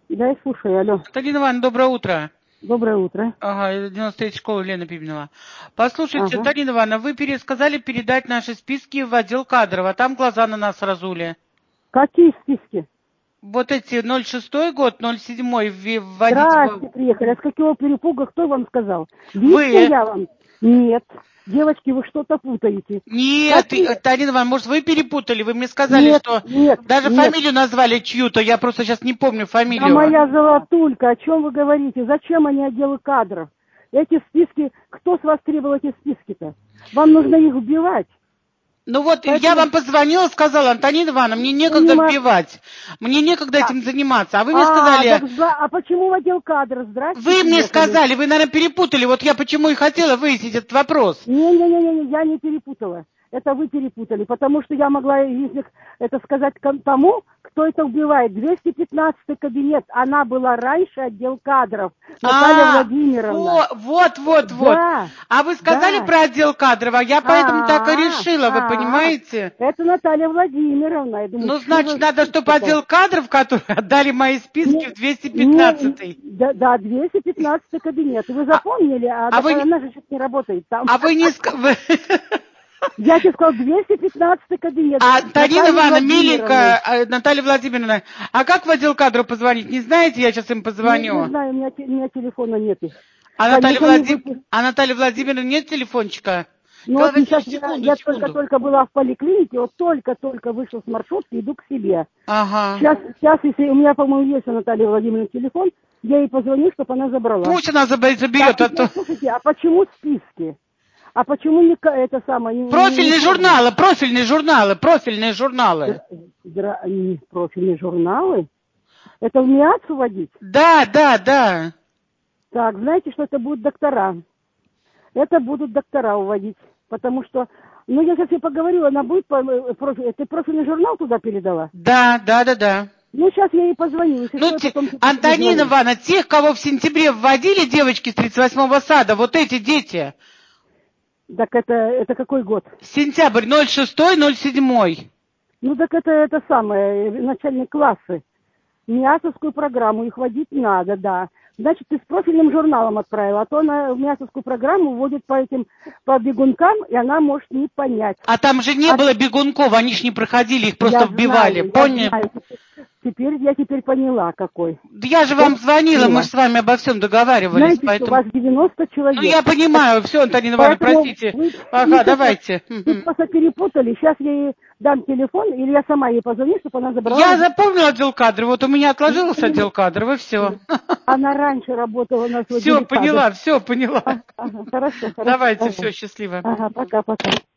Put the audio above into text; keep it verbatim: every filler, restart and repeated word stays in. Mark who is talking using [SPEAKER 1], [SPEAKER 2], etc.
[SPEAKER 1] Да, я слушаю, алло.
[SPEAKER 2] Антонина Ивановна, доброе утро.
[SPEAKER 1] Доброе утро.
[SPEAKER 2] Ага, девяносто третья школа, Лена Пименова. Послушайте,
[SPEAKER 1] Ага.
[SPEAKER 2] Антонина Ивановна, вы пересказали передать наши списки в отдел кадров, а там глаза на нас разули.
[SPEAKER 1] Какие списки?
[SPEAKER 2] Вот эти ноль шестой год, ноль седьмой вводить.
[SPEAKER 1] Здрасте, приехали. А с какого перепуга кто вам сказал? Лично
[SPEAKER 2] Вы?
[SPEAKER 1] я вам? Нет. Девочки, вы что-то путаете.
[SPEAKER 2] Нет,
[SPEAKER 1] Какие?
[SPEAKER 2] Антонина Ивановна, может, вы перепутали? Вы мне сказали,
[SPEAKER 1] Нет,
[SPEAKER 2] что
[SPEAKER 1] нет,
[SPEAKER 2] даже
[SPEAKER 1] нет.
[SPEAKER 2] фамилию назвали чью-то, я просто сейчас не помню
[SPEAKER 1] Да
[SPEAKER 2] фамилию.
[SPEAKER 1] моя золотулька, о чем вы говорите? Зачем они отделы кадров? Эти списки, кто с вас требовал эти списки-то? Вам нужно их вбивать.
[SPEAKER 2] Ну вот,
[SPEAKER 1] Поэтому...
[SPEAKER 2] я вам позвонила, сказала, Антонина Ивановна, мне некогда
[SPEAKER 1] Понимаю.
[SPEAKER 2] вбивать, мне некогда
[SPEAKER 1] А,
[SPEAKER 2] этим заниматься. А вы мне
[SPEAKER 1] а,
[SPEAKER 2] сказали...
[SPEAKER 1] так, за- а почему в отдел кадров? Здрасте,
[SPEAKER 2] Вы мне
[SPEAKER 1] приехали.
[SPEAKER 2] сказали, вы, наверное, перепутали. Вот я почему и хотела выяснить этот вопрос.
[SPEAKER 1] Не-не-не, я не перепутала. Это вы перепутали, потому что я могла, если это сказать ком- тому, кто это убивает. двести пятнадцатый кабинет, она была раньше отдел кадров. Наталья
[SPEAKER 2] А,
[SPEAKER 1] Владимировна.
[SPEAKER 2] вот, вот, вот.
[SPEAKER 1] Да,
[SPEAKER 2] А вы сказали
[SPEAKER 1] да.
[SPEAKER 2] про отдел кадров, а я поэтому так и
[SPEAKER 1] А,
[SPEAKER 2] решила, вы
[SPEAKER 1] а,
[SPEAKER 2] понимаете?
[SPEAKER 1] это Наталья Владимировна. Я думаю,
[SPEAKER 2] Ну,
[SPEAKER 1] что
[SPEAKER 2] значит,
[SPEAKER 1] за
[SPEAKER 2] надо,
[SPEAKER 1] список
[SPEAKER 2] чтобы
[SPEAKER 1] такой?
[SPEAKER 2] отдел кадров, которые отдали мои списки в
[SPEAKER 1] Не,
[SPEAKER 2] двести
[SPEAKER 1] не,
[SPEAKER 2] пятнадцатый.
[SPEAKER 1] да, да, двести пятнадцатый кабинет. Вы
[SPEAKER 2] А,
[SPEAKER 1] запомнили? А,
[SPEAKER 2] а
[SPEAKER 1] так
[SPEAKER 2] вы,
[SPEAKER 1] она же сейчас не работает там.
[SPEAKER 2] а вы не... ск- вы-
[SPEAKER 1] Я тебе сказал, двести пятнадцатый кабинет.
[SPEAKER 2] А, Антонина
[SPEAKER 1] Натальи
[SPEAKER 2] Ивановна,
[SPEAKER 1] Владимировны.
[SPEAKER 2] миленькая, э, Наталья Владимировна, а как в отдел кадров позвонить? Не знаете, я сейчас им
[SPEAKER 1] Не,
[SPEAKER 2] позвоню.
[SPEAKER 1] не знаю, у меня, те- у меня телефона нет их.
[SPEAKER 2] А Наталья,
[SPEAKER 1] Конечно, не
[SPEAKER 2] Владим...
[SPEAKER 1] выпу-
[SPEAKER 2] а Наталья Владимировна нет телефончика?
[SPEAKER 1] Ну
[SPEAKER 2] Николай
[SPEAKER 1] вот
[SPEAKER 2] Васильевич,
[SPEAKER 1] сейчас я,
[SPEAKER 2] секунду,
[SPEAKER 1] я
[SPEAKER 2] секунду.
[SPEAKER 1] только-только была в поликлинике, вот только-только вышла с маршрутки, иду к себе.
[SPEAKER 2] Ага.
[SPEAKER 1] Сейчас, сейчас, если у меня, по-моему, есть у Натальи Владимировны телефон, я ей позвоню, чтобы она забрала.
[SPEAKER 2] Пусть она заб- заберет,
[SPEAKER 1] Так,
[SPEAKER 2] а
[SPEAKER 1] теперь
[SPEAKER 2] то...
[SPEAKER 1] слушайте, а почему списки? А почему не ка- это самое... Не, не-
[SPEAKER 2] Профильные
[SPEAKER 1] не форма?
[SPEAKER 2] журналы, профильные журналы, профильные журналы.
[SPEAKER 1] Дра- дра- не, профильные журналы? Это в МИАЦу водить?
[SPEAKER 2] Да, да, да.
[SPEAKER 1] Так, знаете, что это будут доктора? Это будут доктора уводить, потому что, ну, я сейчас ей поговорила, она будет, по- э, профи- ты профильный журнал туда передала?
[SPEAKER 2] Да, да, да, да.
[SPEAKER 1] Ну, сейчас я ей позвоню, если
[SPEAKER 2] Ну,
[SPEAKER 1] что, я
[SPEAKER 2] те-
[SPEAKER 1] потом тебе
[SPEAKER 2] Антонина
[SPEAKER 1] перезвоню.
[SPEAKER 2] Ивановна, тех, кого в сентябре вводили девочки с тридцать восьмого сада, вот эти дети.
[SPEAKER 1] Так это, это какой год?
[SPEAKER 2] Сентябрь, ноль шестой, ноль седьмой.
[SPEAKER 1] Ну, так это, это самое, э, начальные классы. МИАСовскую программу, их водить надо, да. Значит, ты с профильным журналом отправила, а то она в МИАСовскую программу вводит по этим, по бегункам, и она может не понять.
[SPEAKER 2] А там же не
[SPEAKER 1] А-
[SPEAKER 2] было бегунков, они ж не проходили, их просто
[SPEAKER 1] Я
[SPEAKER 2] вбивали,
[SPEAKER 1] знаю,
[SPEAKER 2] поняли?
[SPEAKER 1] я знаю. Теперь я теперь поняла, какой.
[SPEAKER 2] Да я же вам
[SPEAKER 1] Вот
[SPEAKER 2] звонила, мы
[SPEAKER 1] поняла.
[SPEAKER 2] же с вами обо всем договаривались,
[SPEAKER 1] Знаете, что у
[SPEAKER 2] поэтому...
[SPEAKER 1] вас девяносто человек.
[SPEAKER 2] Ну, я понимаю, все, Антонина Ивановна,
[SPEAKER 1] Поэтому
[SPEAKER 2] простите.
[SPEAKER 1] вы,
[SPEAKER 2] Ага,
[SPEAKER 1] вы
[SPEAKER 2] давайте.
[SPEAKER 1] просто, вы просто перепутали. Сейчас я ей дам телефон, или я сама ей позвоню, чтобы она забрала.
[SPEAKER 2] Я запомнила отдел кадров, вот у меня отложился
[SPEAKER 1] Ну,
[SPEAKER 2] отдел кадров, и все.
[SPEAKER 1] Она раньше работала на свой
[SPEAKER 2] Все, поняла, все, поняла.
[SPEAKER 1] Ага, хорошо, хорошо.
[SPEAKER 2] Давайте,
[SPEAKER 1] Ага.
[SPEAKER 2] все, счастливо.
[SPEAKER 1] Ага, пока-пока.